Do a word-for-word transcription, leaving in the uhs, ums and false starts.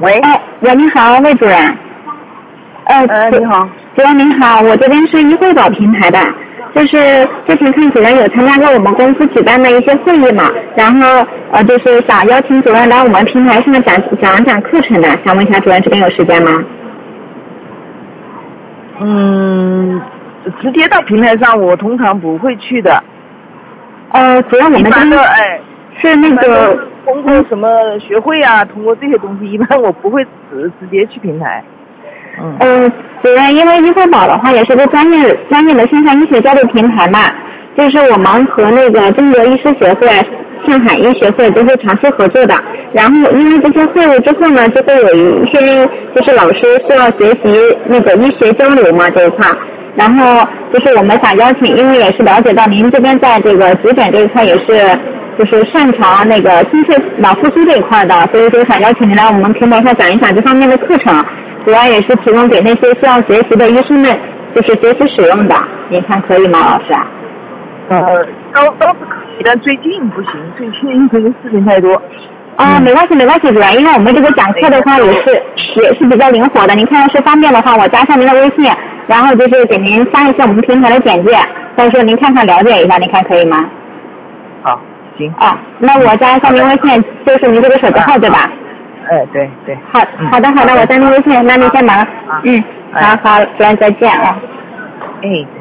喂， 哎，喂，你好，魏主任。呃， 呃，你好， 主任您好，我这边是一汇宝平台的，就是之前看主任有参加过我们公司举办的一些会议嘛，然后呃，就是想邀请主任来我们平台上讲讲讲课程的，想问一下主任这边有时间吗？ 嗯，直接到平台上我通常不会去的。 呃，主任我一般们这边的哎， 是那个通过什么学会啊，通过这些东西，一般我不会直直接去平台。嗯。 呃，主任，因为一汇宝的话也是个专业专业的线上医学交流平台嘛，就是我们和那个中国医师协会、上海医学会都是长期合作的。然后因为这些会务之后呢，就会有一些就是老师需要学习那个医学交流嘛这一块。然后就是我们想邀请，因为也是了解到您这边在这个急诊这一块也是就是擅长那个心肺脑复苏这一块的，所以说想邀请您来我们平台上讲一讲这方面的课程，主要也是提供给那些需要学习的医生们，就是学习使用的，您看可以吗，老师？ 呃，倒倒是可以，但最近不行，最近因为事情太多。 啊、没关系没关系，主任，因为我们这个讲课的话也是也是比较灵活的，您看要是方便的话，我加上您的微信，然后就是给您发一下我们平台的简介，到时候您看看了解一下，您看可以吗？ 好，行。 啊，那我加上您微信，就是您这个手机号对吧？ 哎，对对。 好，好的好的，我加您微信，那您先忙。嗯，好好，主任再见啊。 哎。